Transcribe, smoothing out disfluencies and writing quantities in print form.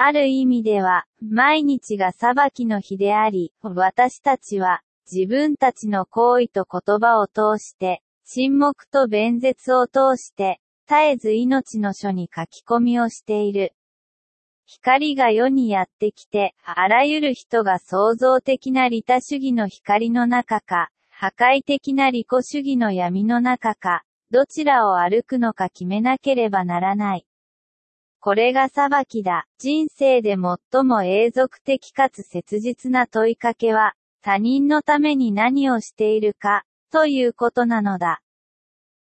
ある意味では、毎日が裁きの日であり、私たちは、自分たちの行為と言葉を通して、沈黙と弁舌を通して、絶えず命の書に書き込みをしている。光が世にやってきて、あらゆる人が創造的な利他主義の光の中か、破壊的な利己主義の闇の中か、どちらを歩くのか決めなければならない。これが裁きだ。人生で最も永続的かつ切実な問いかけは、他人のために何をしているか、ということなのだ。